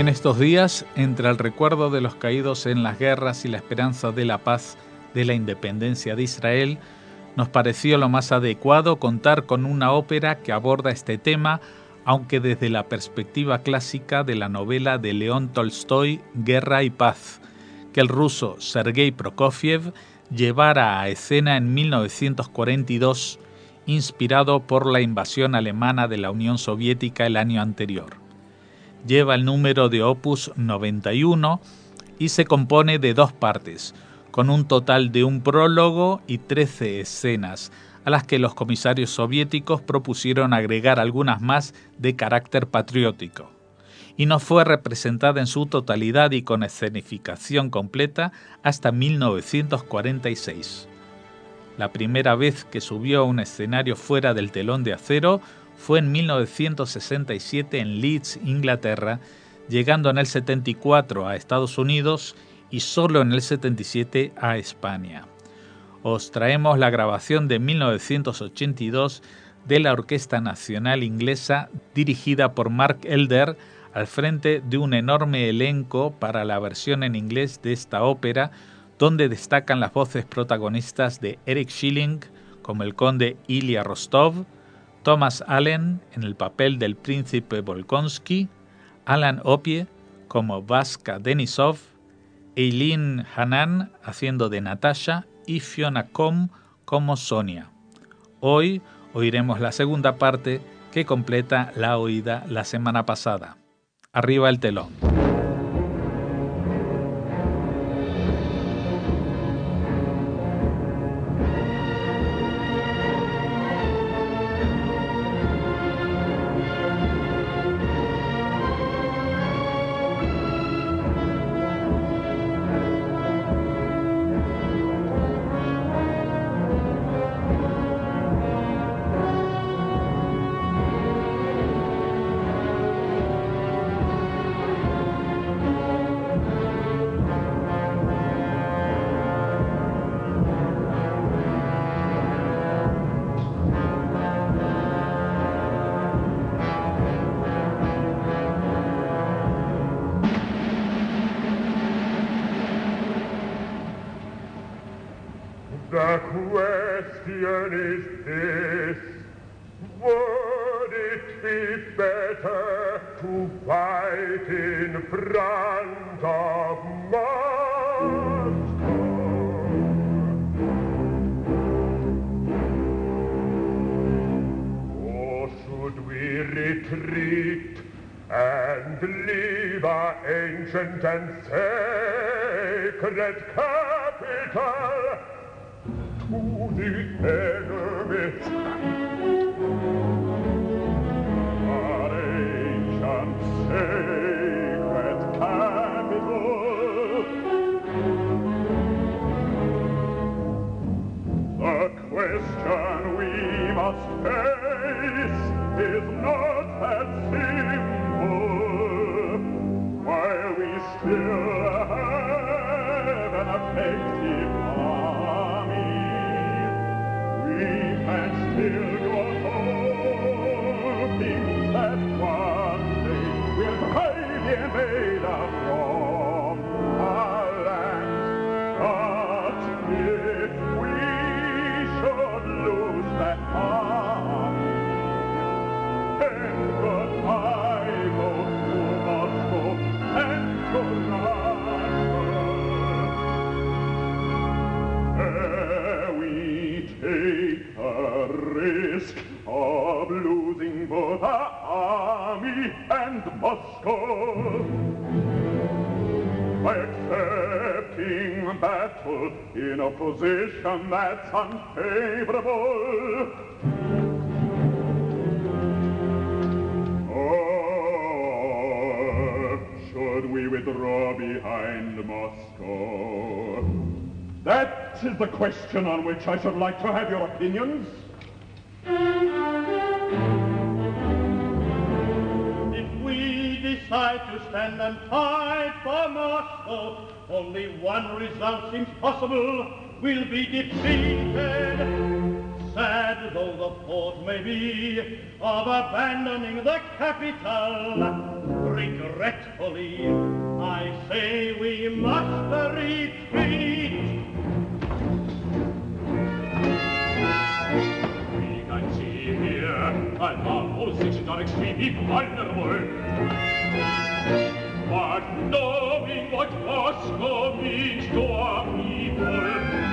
En estos días, entre el recuerdo de los caídos en las guerras y la esperanza de la paz de la independencia de Israel, nos pareció lo más adecuado contar con una ópera que aborda este tema, aunque desde la perspectiva clásica de la novela de León Tolstoy, Guerra y Paz, que el ruso Sergei Prokofiev llevara a escena en 1942, inspirado por la invasión alemana de la Unión Soviética el año anterior. Lleva el número de Opus 91 y se compone de 2 partes, con un total de un prólogo y 13 escenas, a las que los comisarios soviéticos propusieron agregar algunas más de carácter patriótico, y no fue representada en su totalidad y con escenificación completa hasta 1946. La primera vez que subió a un escenario fuera del telón de acero fue en 1967 en Leeds, Inglaterra, llegando en el 74 a Estados Unidos y solo en el 77 a España. Os traemos la grabación de 1982 de la Orquesta Nacional Inglesa, dirigida por Mark Elder, al frente de un enorme elenco para la versión en inglés de esta ópera, donde destacan las voces protagonistas de Eric Schilling, como el conde Ilya Rostov, Thomas Allen en el papel del príncipe Volkonsky, Alan Opie como Vaska Denisov, Eileen Hanan haciendo de Natasha y Fiona Combe como Sonia. Hoy oiremos la segunda parte que completa la oída la semana pasada. Arriba el telón. The question is this: would it be better to fight in front of Moscow, or should we retreat and leave our ancient and sacred capital to the enemy? Our ancient sacred capital. The question we must face is not that simple. While we still have an effective and still go hoping that one day we'll drive the invader from our land. But if we should lose that army, then goodbye both to Moscow and to Russia. We take a risk of losing both our army and Moscow by accepting battle in a position that's unfavorable. Or should we withdraw behind Moscow? That is the question on which I should like to have your opinions. If we decide to stand and fight for Moscow, only one result seems possible. We'll be defeated. Sad though the thought may be of abandoning the capital, Regretfully, I say we must retreat. We can see here that our positions are extremely vulnerable. But knowing what Moscow means to our people,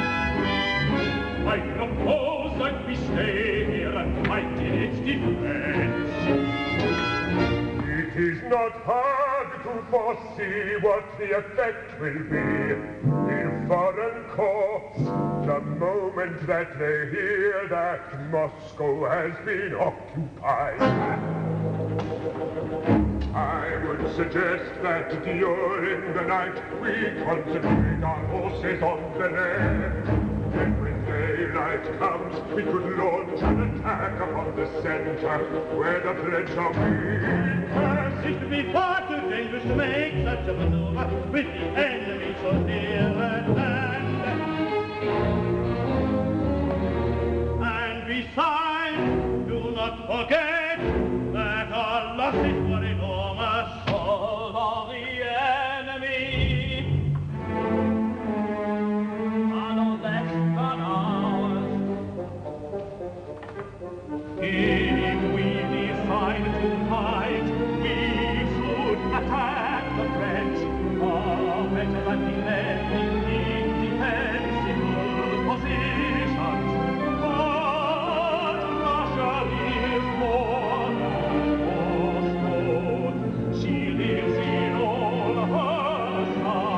I propose that we stay here and fight in its defense. It is not hard to foresee what the effect will be in foreign courts the moment that they hear that Moscow has been occupied. I would suggest that during the night we concentrate our forces on the land. And when daylight comes, we could launch an attack upon the center where the French are weak. It seems to be far too dangerous to make such a maneuver with the enemy so near at hand. And besides, do not forget that our losses were enormous. All of the enemy are no less than ours. If we decide to fight, we should attack the French. Far better than defending indefensible positions. But Russia is more than Moscow. She lives in all her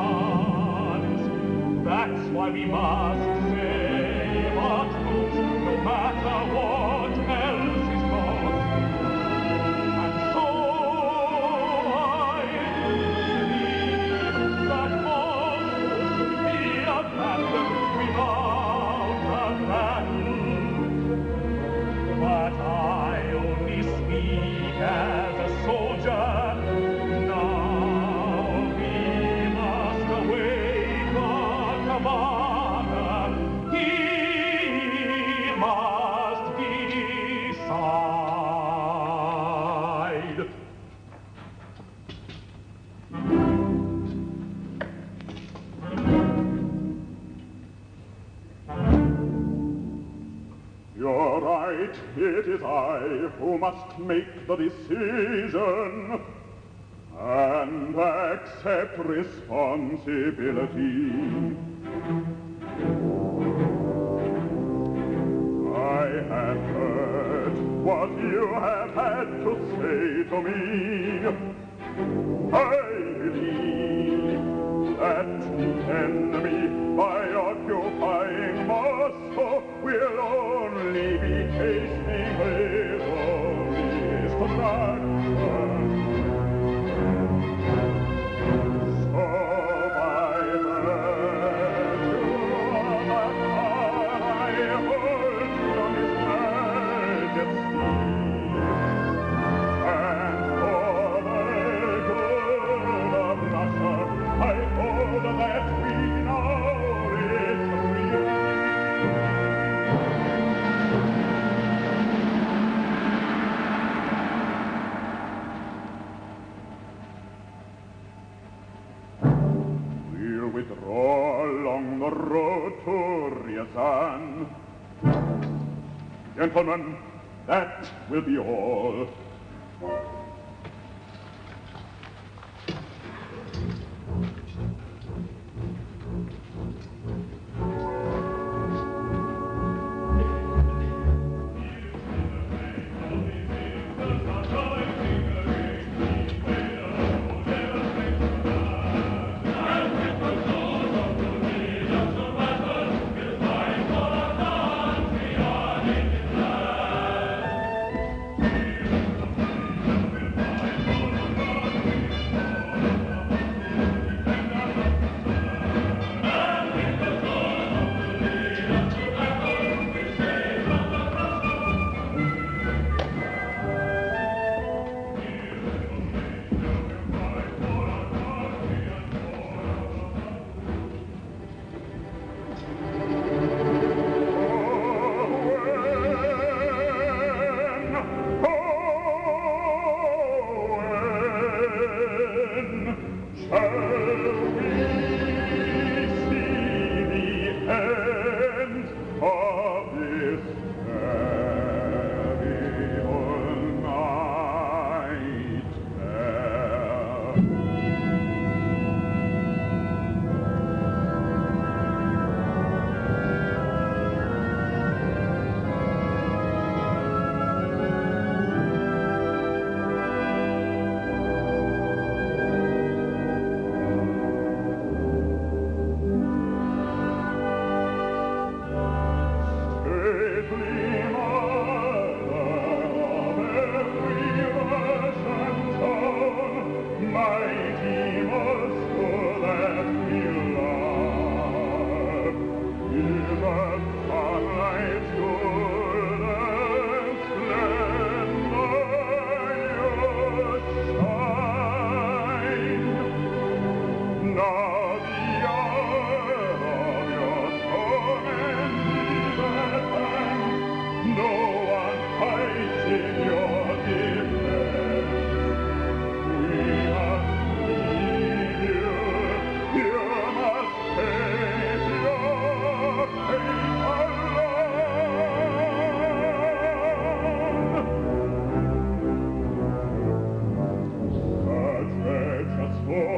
sons. That's why we must save our troops, no matter what else is lost. And so I believe that Moscow should be abandoned without a battle. But I only speak as a soldier. Now we must await our commander. He must decide. You're right, it is I who must make the decision and accept responsibility. I have heard what you have had to say to me. I believe that the enemy, by occupying Moscow, will only be tasting little destruction. So by virtue of the power I hold from His Majesty, and for the good of Russia, I hold that we now retreat. We'll withdraw along the road to Ryazan. Gentlemen, that will be all.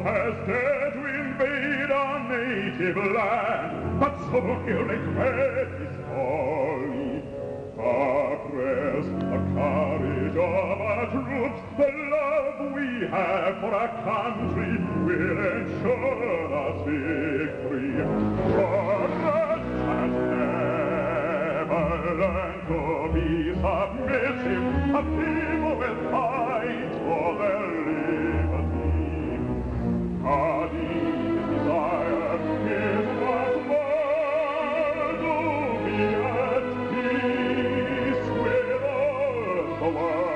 has dared to invade our native land, but so he'll regret his folly. Our prayers, the courage of our troops, the love we have for our country will ensure us victory. For us has never learned to be submissive, a people will fight for their liberty. Our deep desire is once more to be at peace with all the world.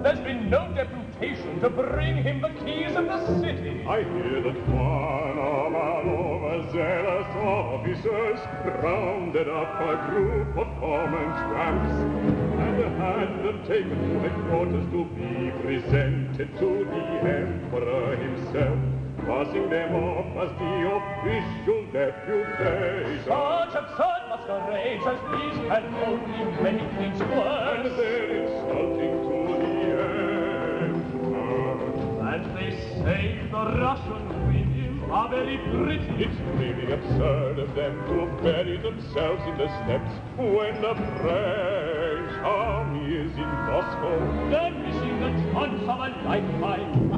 There's been no deputation to bring him the keys of the city. I hear that one of our overzealous officers rounded up a group of common tramps and had them taken to headquarters to be presented to the Emperor himself, passing them off as the official deputation. Such absurd masquerades as these can only make things worse. And they're insulting to the Emperor. And they say the Russian women are very pretty. It's really absurd of them to bury themselves in the steppes when the French army is in Moscow. They're missing the chance of a lifetime.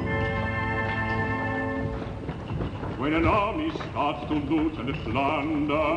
When an army starts to loot and plunder,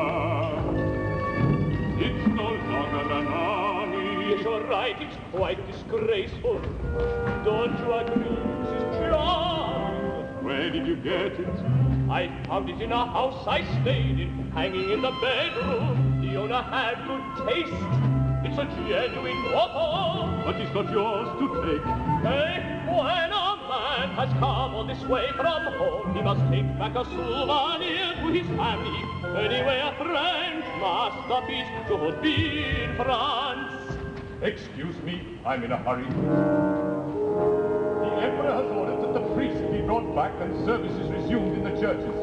it's no longer an army. Yes, you're right, it's quite disgraceful. Don't you agree, Mrs. Charles? Where did you get it? I found it in a house I stayed in, hanging in the bedroom. The owner had good taste. It's a genuine bottle. But it's not yours to take. Hey, when a man has come all this way from home, he must take back a souvenir to his family. Anyway, a French masterpiece should be in France. Excuse me, I'm in a hurry. The Emperor has ordered that the priests be brought back and services resumed in the churches.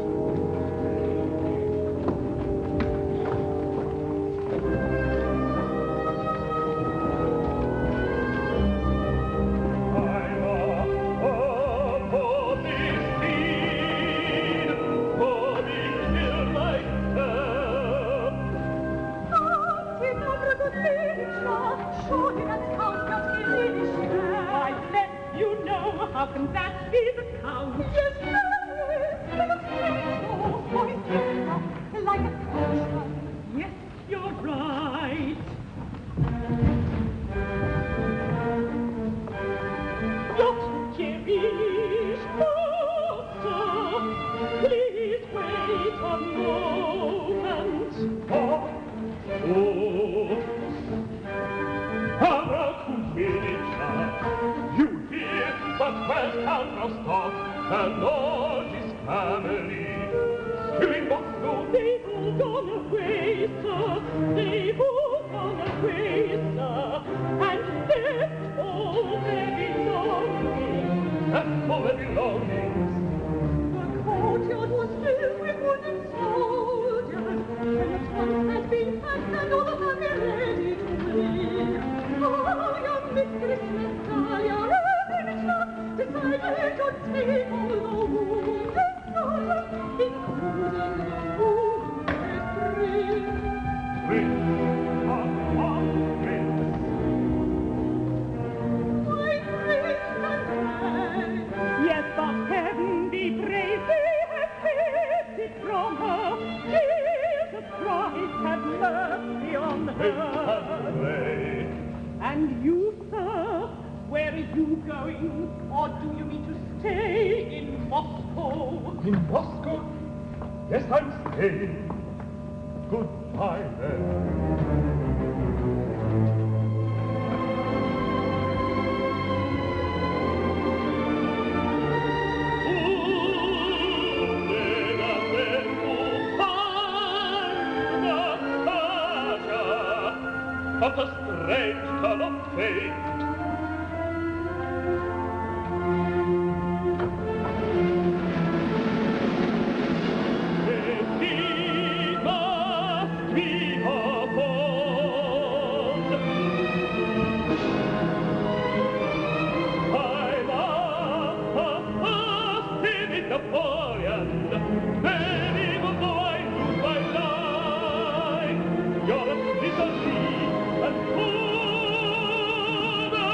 How can that be the Count? Yes, no, like a coachman. Yes, you're right. Not Jerry's master. Please wait a moment. You hear? But where's Count Rostov and all his family? Still in Moscow? They've all gone away, sir. They've all gone away, sir. And left all their belongings. Left all their belongings? The courtyard was filled with wooden soldiers. And the trunks had been packed and all the money ready to leave. Oh, your mistress, Natalia, decided to take all the wounded soldiers, including the wounded prince. Prince? My prince and man. Yes, but heaven be praised, they have kept it from her. Jesus Christ, have mercy on her. And you, sir, where are you going? Or do you mean to stay in Moscow? In Moscow? Yes, I'm staying. Goodbye, then. Of the strange turn of fate. He must be upon. I must him in Napoleon. Then even though I lose my life, you're a misery. And who the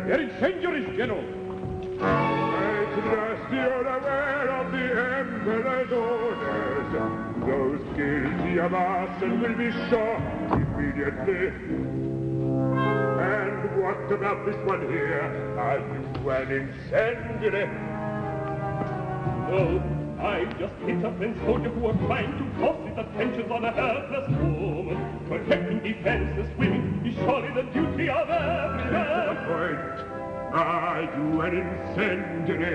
Their incendiary is general. I trust you're aware of the Emperor's orders. Those guilty of arson will be shot immediately. And what about this one here? Are you an incendiary? No, I just hit a French soldier who was trying to force his attention on a helpless woman. Protecting defenseless women is surely the duty of every man. To the point. Are you an incendiary?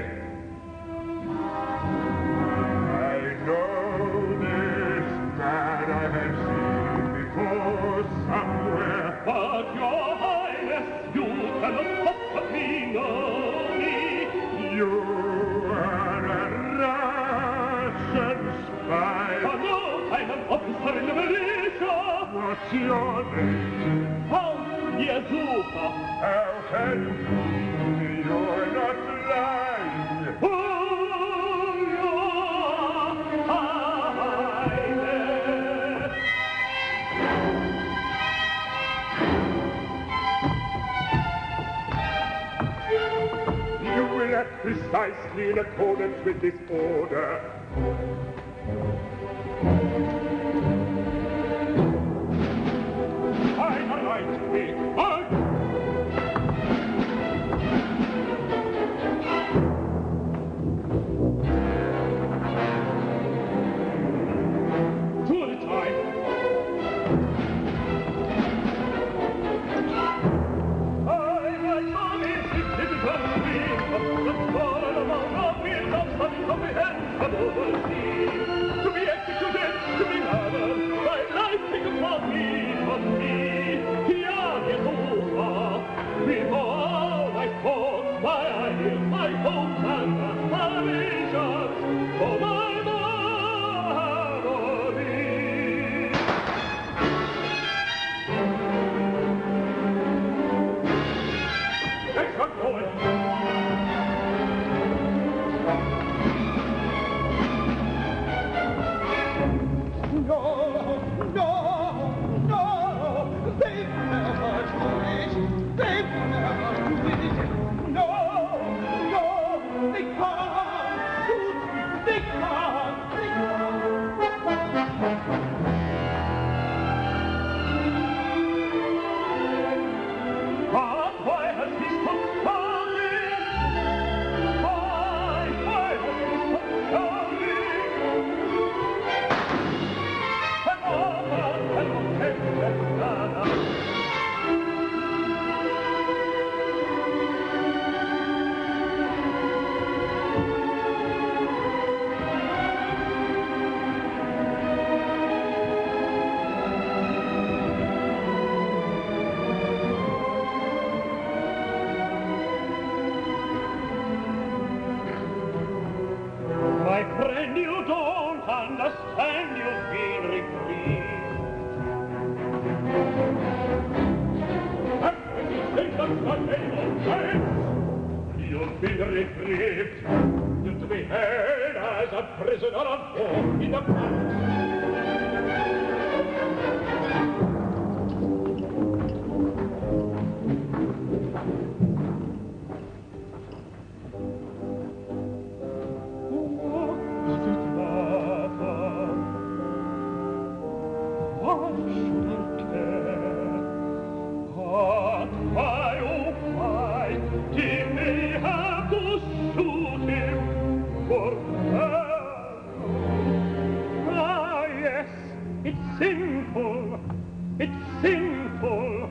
I know this man I have seen before somewhere. But your highness, you cannot possibly know me. You are a Russian spy. Oh no, I'm an officer in the militia. What's your name? Count Yezuka. How can you be? You're not lying. Oh, your highness. You will act precisely in accordance with this order. Right, quick, halt! To the time! I'm a Chinese citizen, the fallen among the wheels of such comprehensible scheme. To be executed, to be murdered, my life taken from me, from me. Before all my thoughts, my ideas, my hopes and aspirations, for my memory. Let's not go in. No, no, no, they've never do it. They've never do it. No, no, they can't shoot me. They can't. But why has he stopped shouting? Why has he stopped shouting? My friend, you don't understand, you've been reprieved. And when you think that's the name of France, you've been reprieved. You're to be held as a prisoner of war in the past. It's sinful.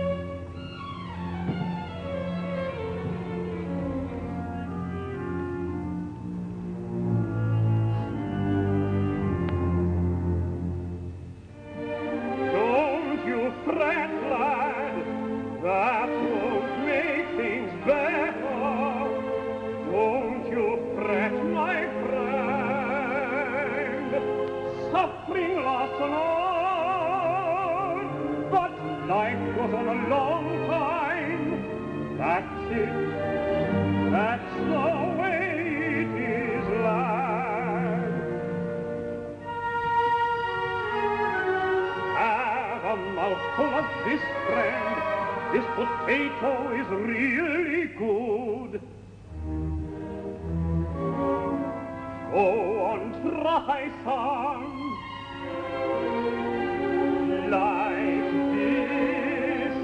Don't you fret, lad. That won't make things better. Don't you fret, my friend. Suffering lasts alone, but life goes on a long time. That's it. That's the way it is, lad. Have a mouthful of this, friend. This potato is really good. Go on, try some. Like this.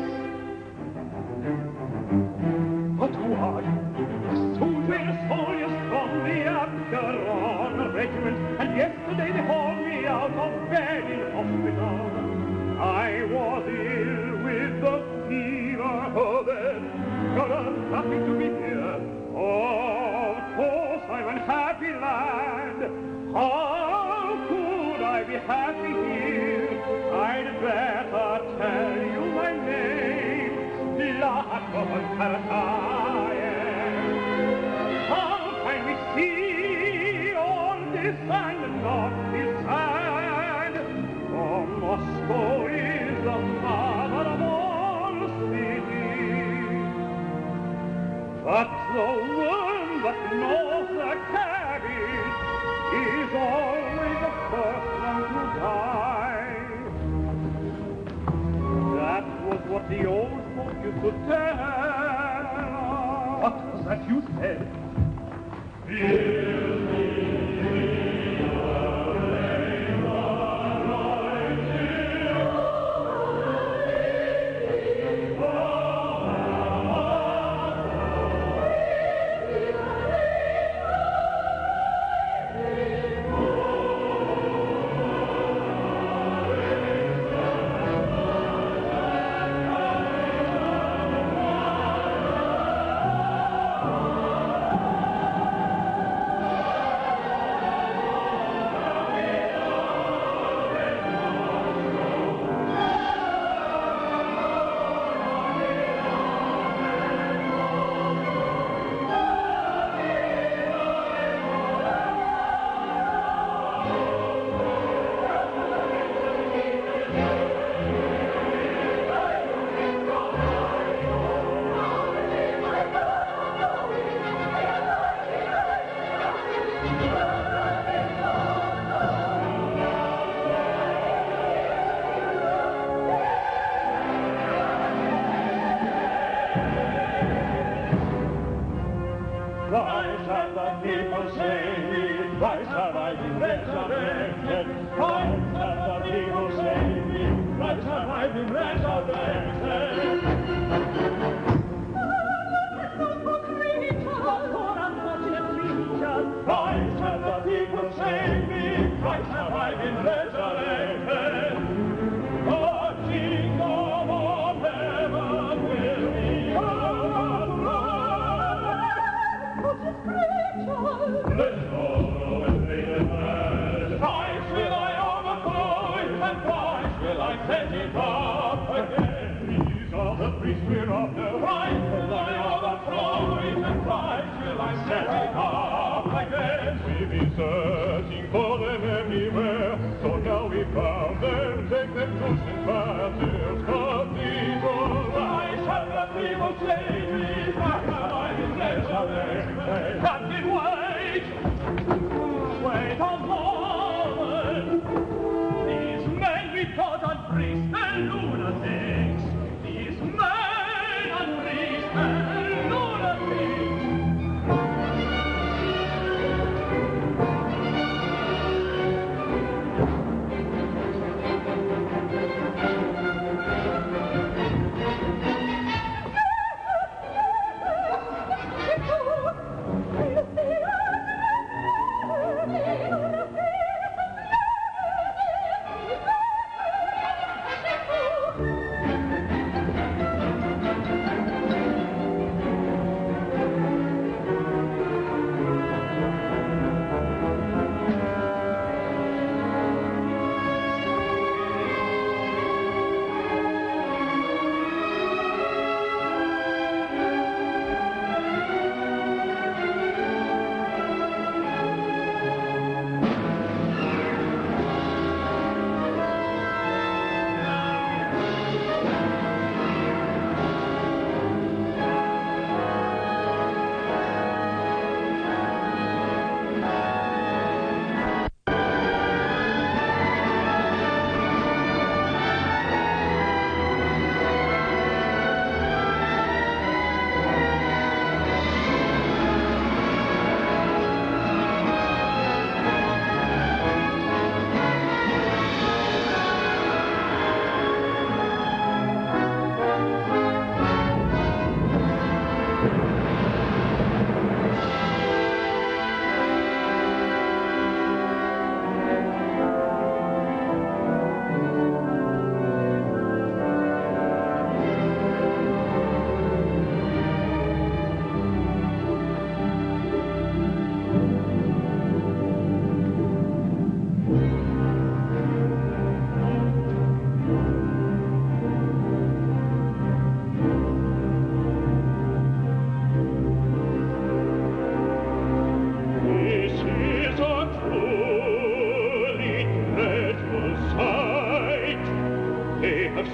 But who are you? A soldiers from the Acheron regiment, and yesterday they hauled me out of bed in hospital. I was ill with the fever, oh then, got nothing to be here. Of course I'm unhappy land. How could I be happy here? I'd better tell you my name, Lahaton Parataye. How can we see all this and not be sad? For Moscow is the mother of all cities. But the worm that gnaws the cabbage is always the first one to die. That was what the old folk used to tell. What was that you said? Let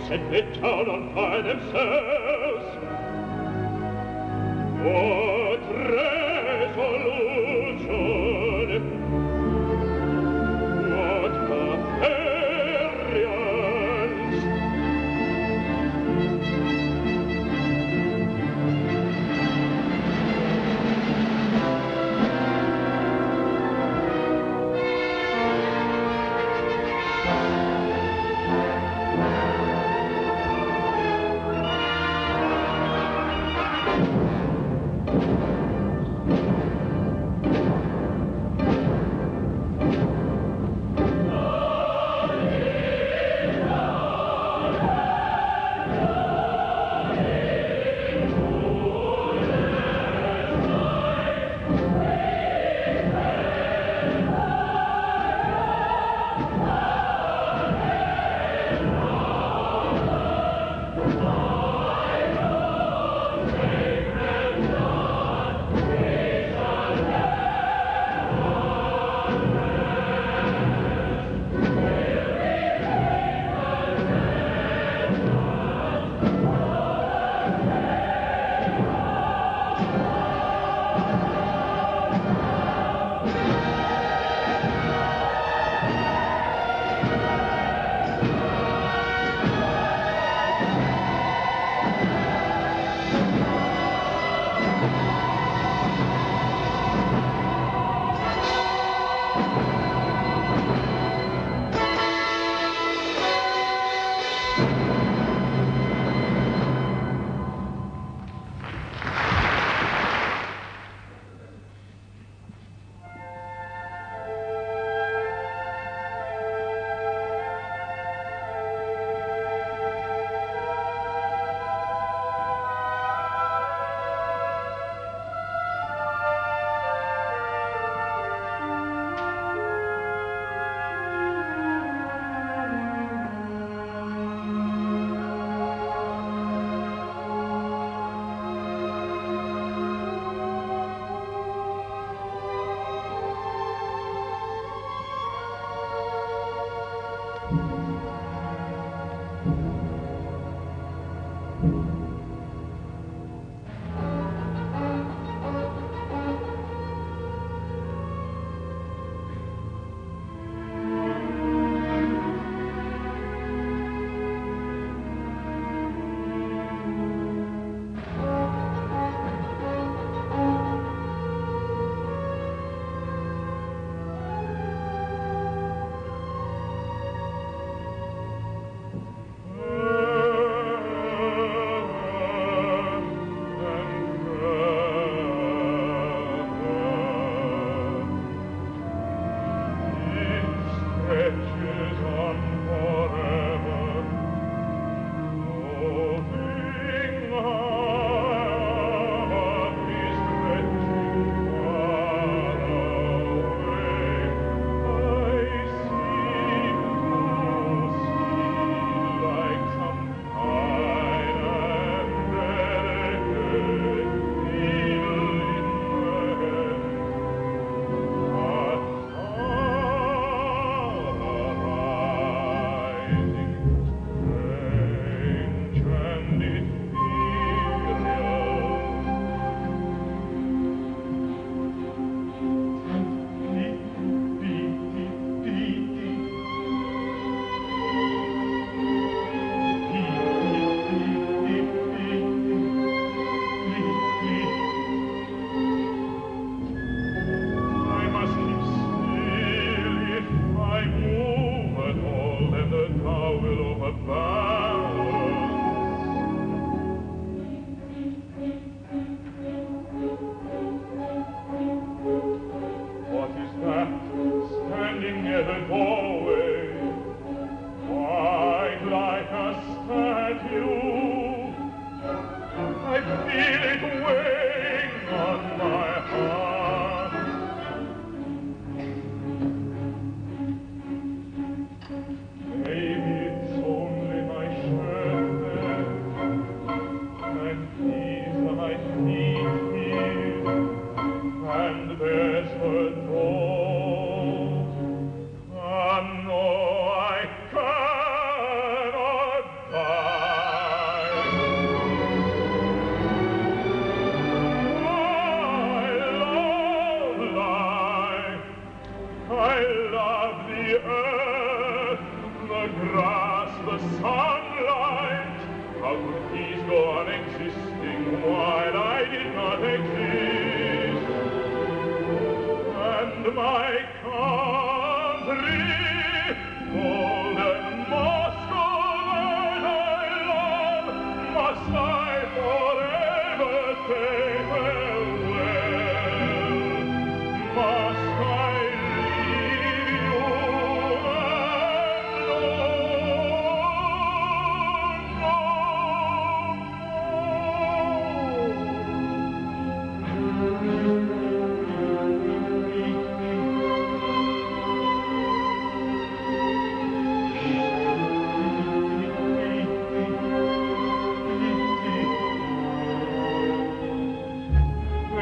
set the town on fire themselves. What resolution, what barbarians!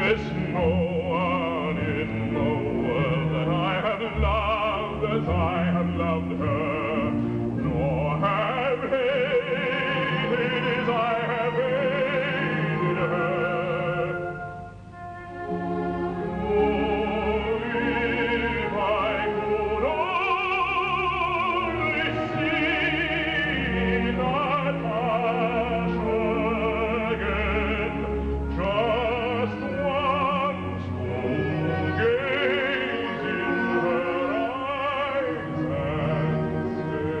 There's no one in the world that I have loved as I have loved her, nor have hated as I have hated her. Oh, if I could only see that passion again, just once to gaze in her eyes and say,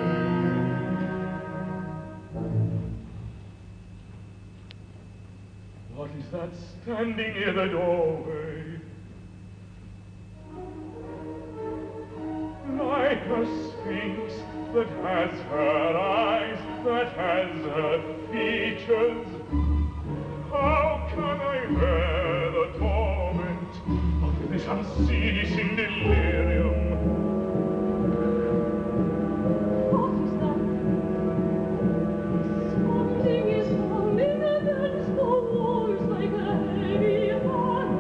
what is that standing near the doorway? Like a sphinx that has her eyes, that has her features. How can I bear the torment of this unceasing delirium? What is that? Something is falling against the walls like a heavy hand.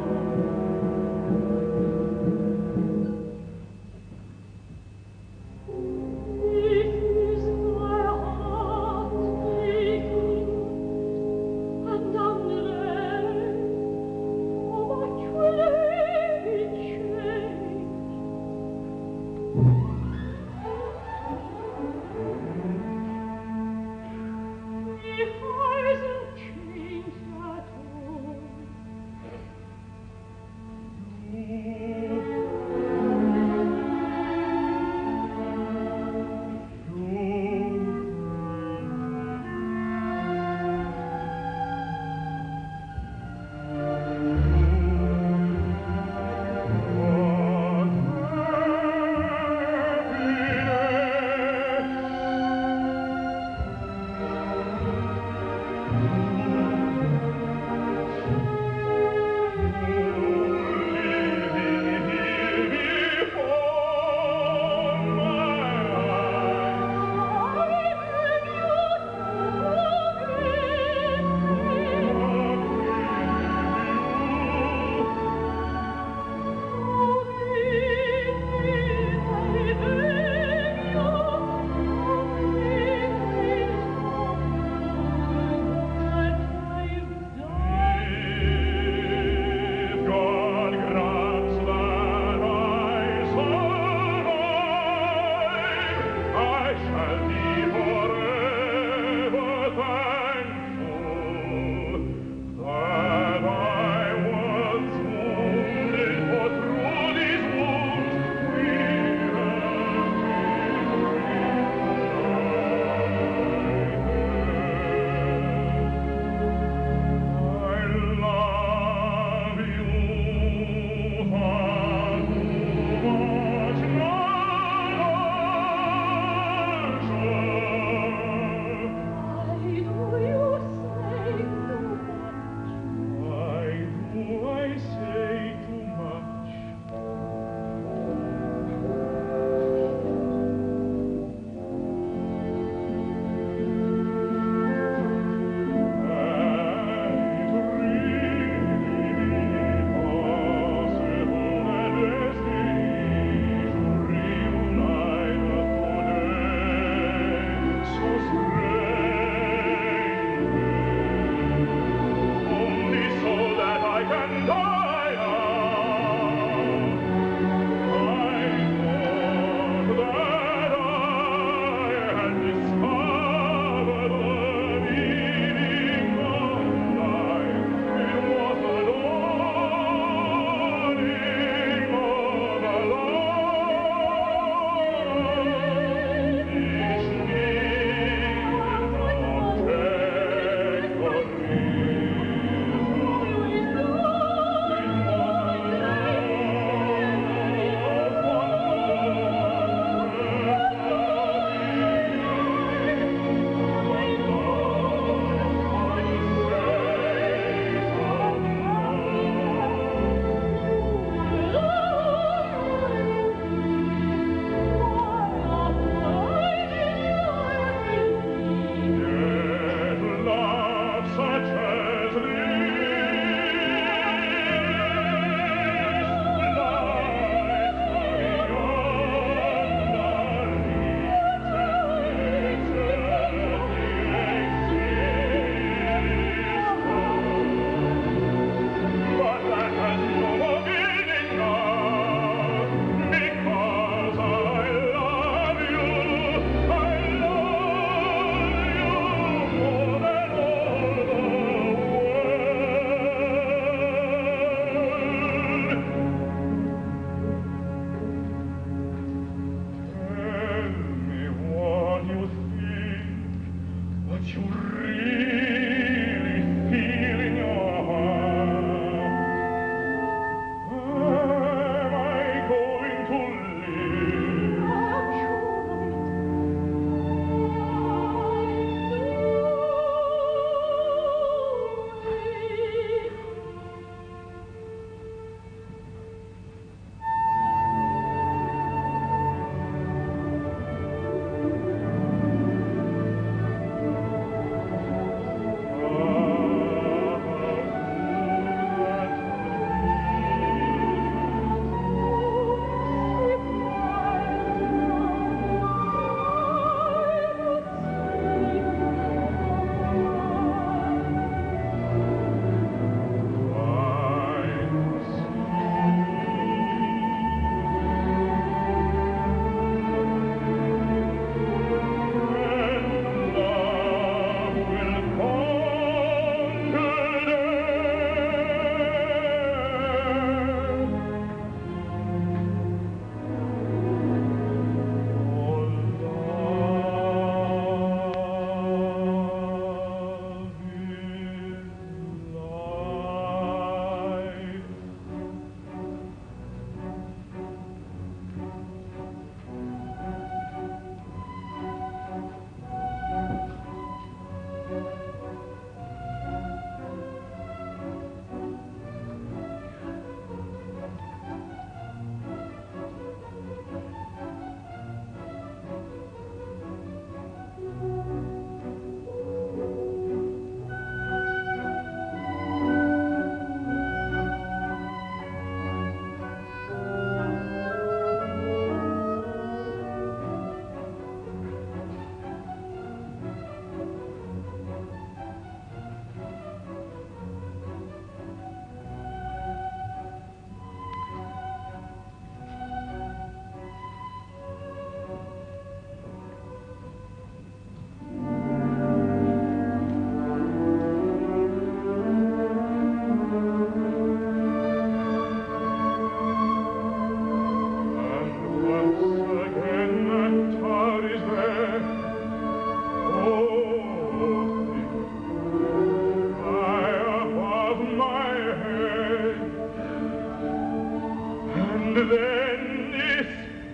It is my heart beating, and André, oh, what will it change? And then this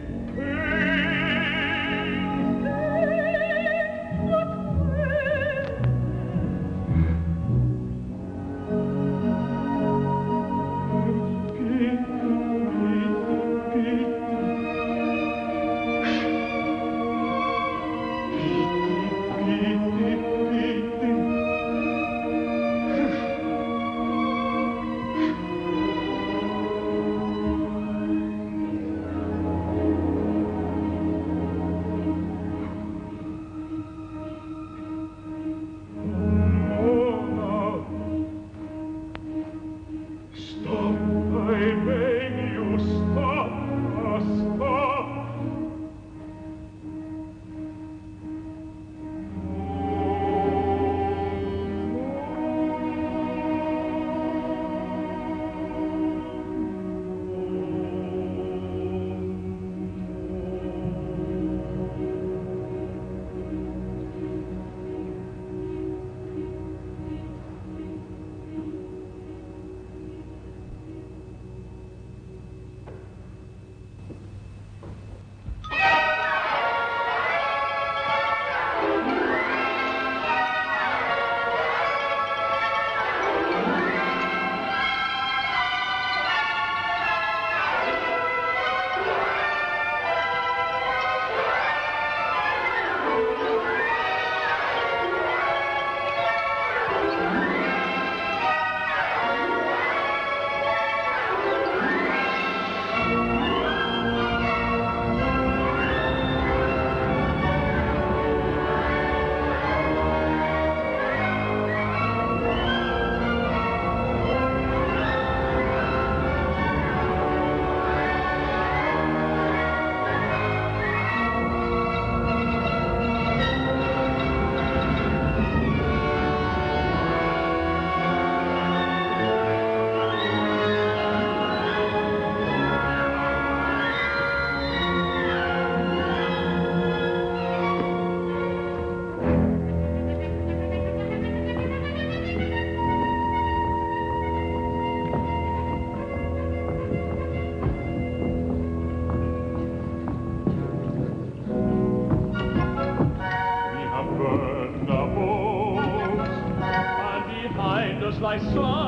Thy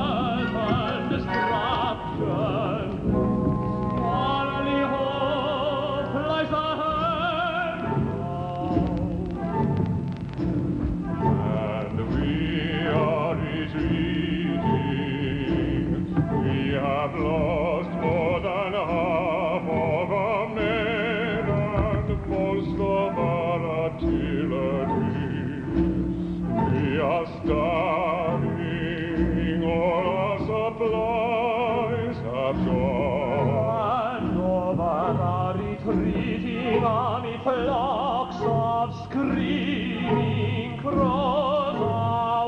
certain destruction, only hope lies ahead now. And we are retreating. We have lost more than half of our men and most of our artillery. We are starving, all our supplies have gone. And over our retreating army flocks of screaming crows are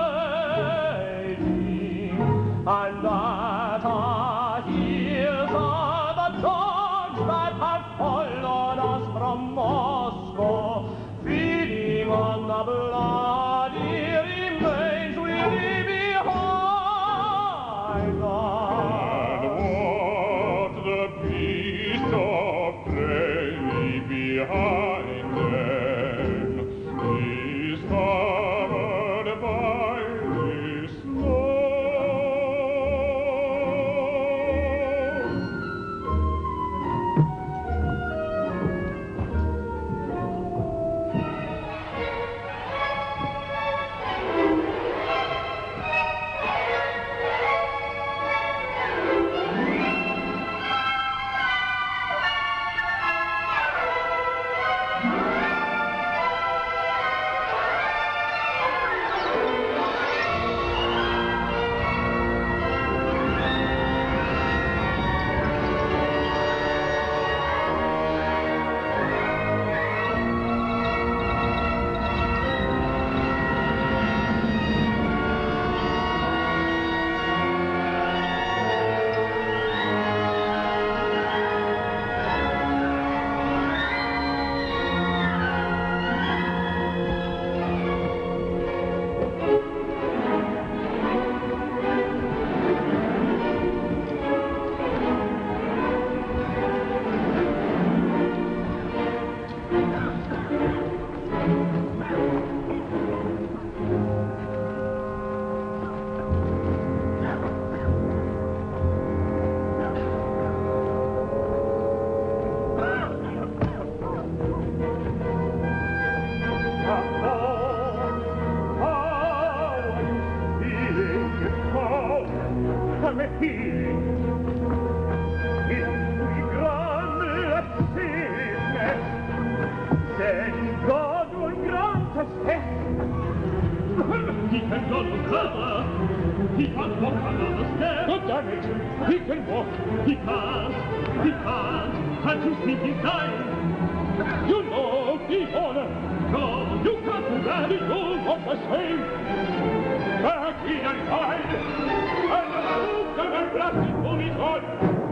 waiting, and at our heels are the dogs that have followed us from Moscow, feeding on the bloody remains we leave behind us. And what the beasts of prey leave behind them is covered by this snow. the heat. If we grant sickness, then God will grant us death. He can go no further. He can't walk another step. God damn it! He can walk. He can't. He can't. Can't you see he's dying? You know the honor. No, you can't do that. You want the same. Back in and hide. And look at the blasted movie on.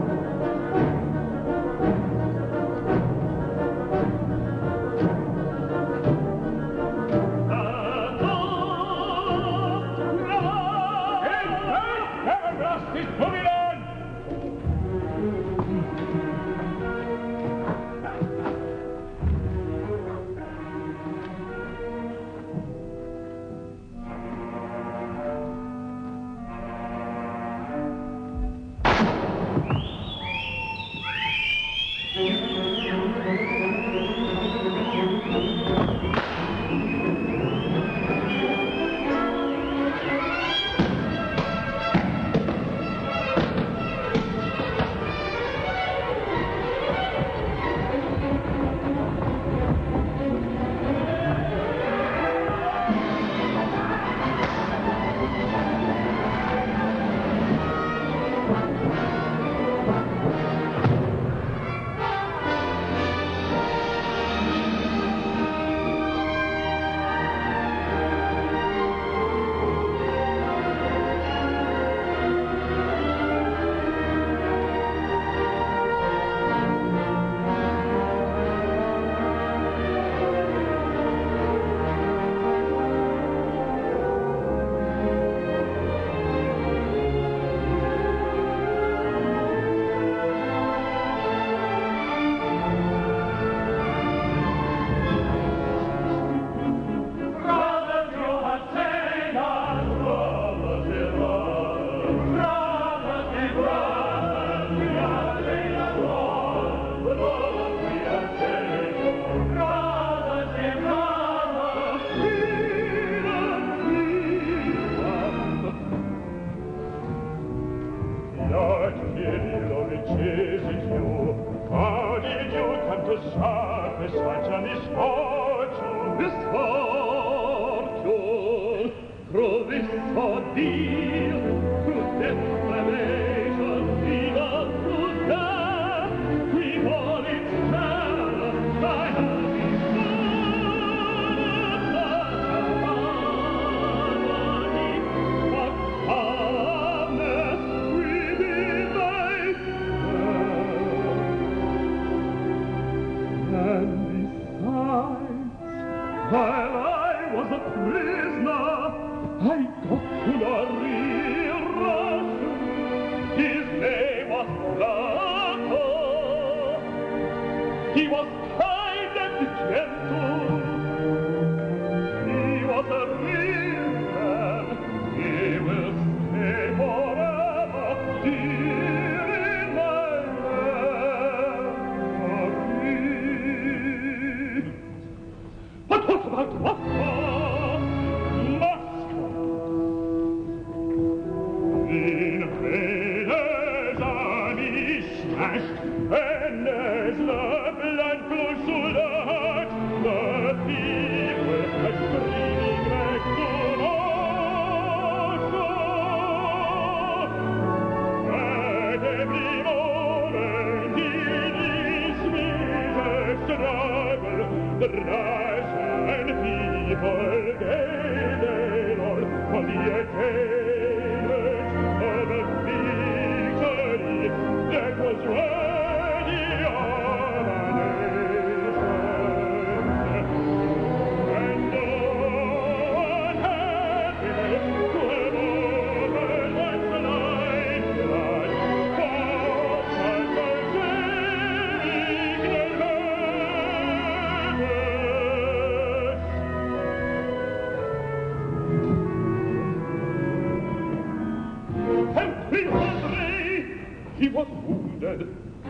He was wounded.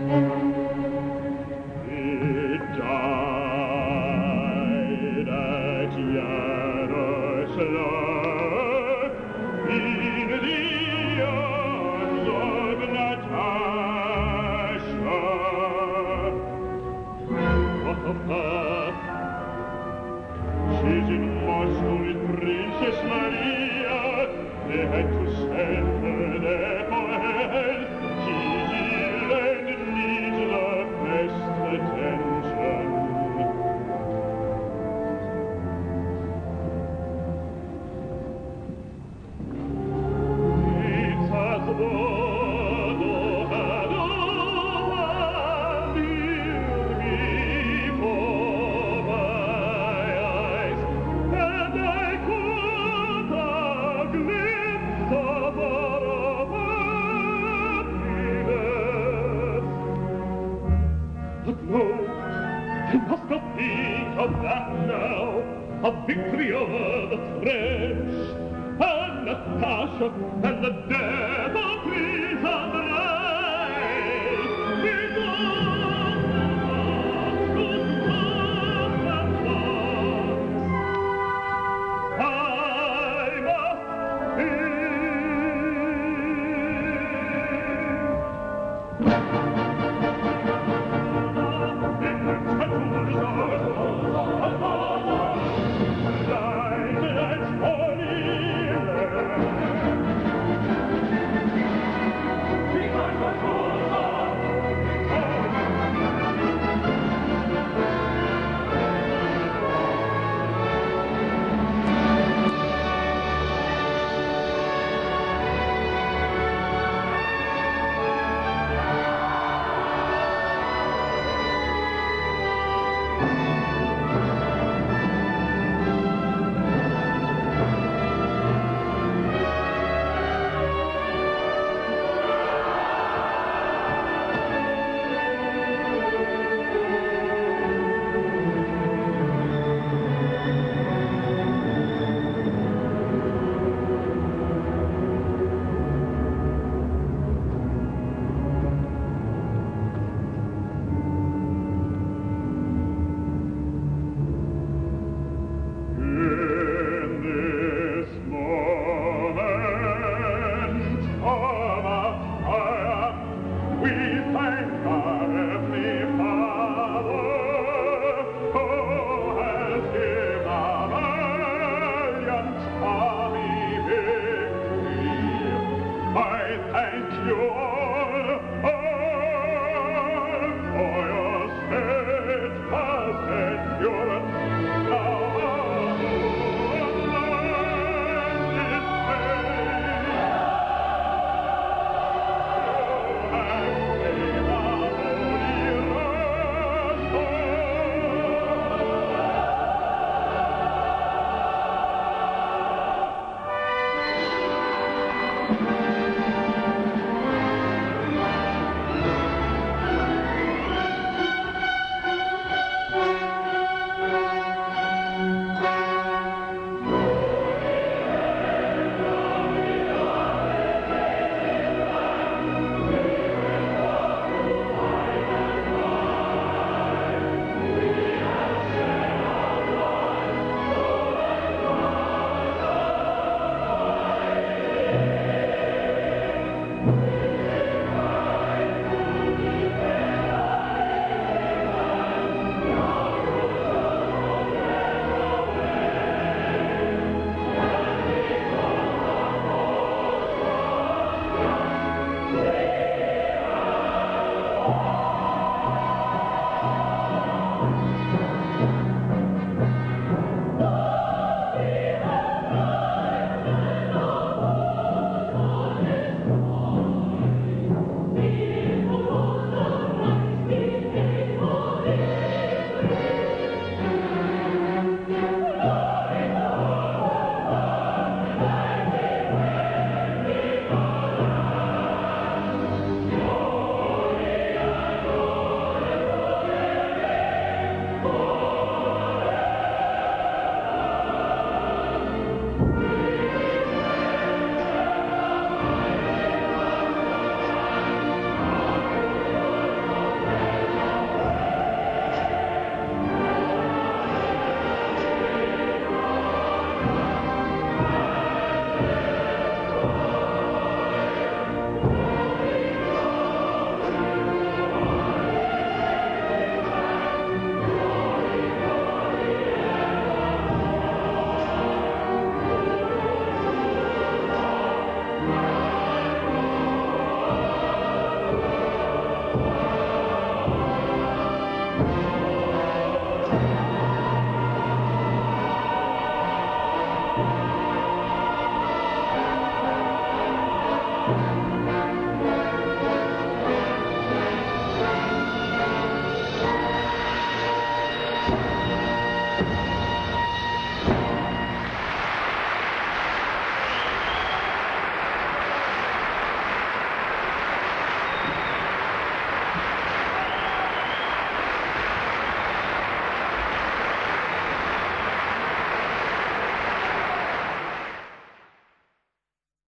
He died at Yaroslav in the arms of that now, a victory over the French, and Natasha, and the death of me.